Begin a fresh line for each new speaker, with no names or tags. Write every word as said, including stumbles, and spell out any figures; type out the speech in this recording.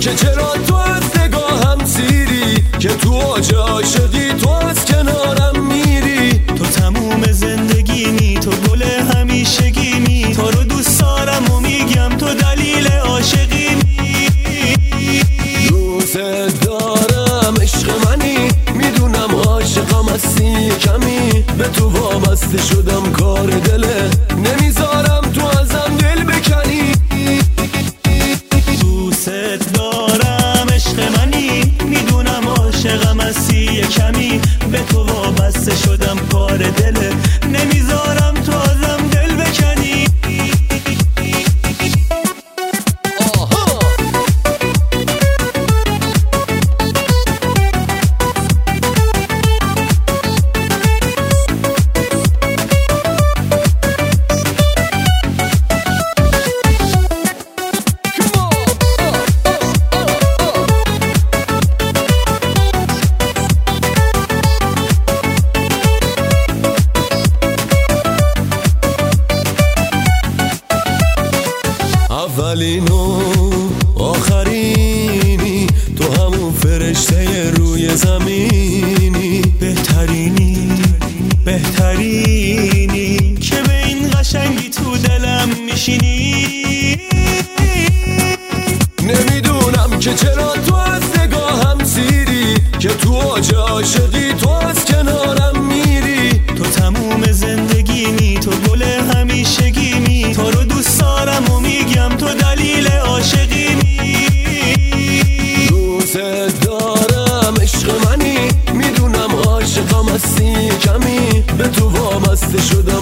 که چرا تو از نگاهم سیری، که تو اوج عاشقی تو از کنارم میری.
تو تموم زندگیمی، تو گل همیشگیمی، تو رو دوست دارم و میگم تو دلیل عاشقیمی.
دوست دارم عشق منی، میدونم عاشقم هستی کمی، به تو وابسته شدم کار دله، نمیذارم تو ازم دل بکنی.
دوست دارم عشق منی، میدونم عاشقم هستی کمی، به تو وابسته شدم کار دله، نمیذارم تو ازم دل بکنی.
اولین و آخرینی، تو همون فرشته روی زمینی،
بهترینی بهترینی که به این قشنگی تو دلم میشینی.
نمیدونم که چرا تو از نگاهم سیری، که تو اوج عاشقی تو از کنارم میری.
تو تموم زندگیمی، تو گل همیشگیمی، تو رو دوست دارم و میگم تو دلیل عاشقیمی.
دوست دارم عشق منی، میدونم عاشقم هستی کمی، به تو وابسته شدم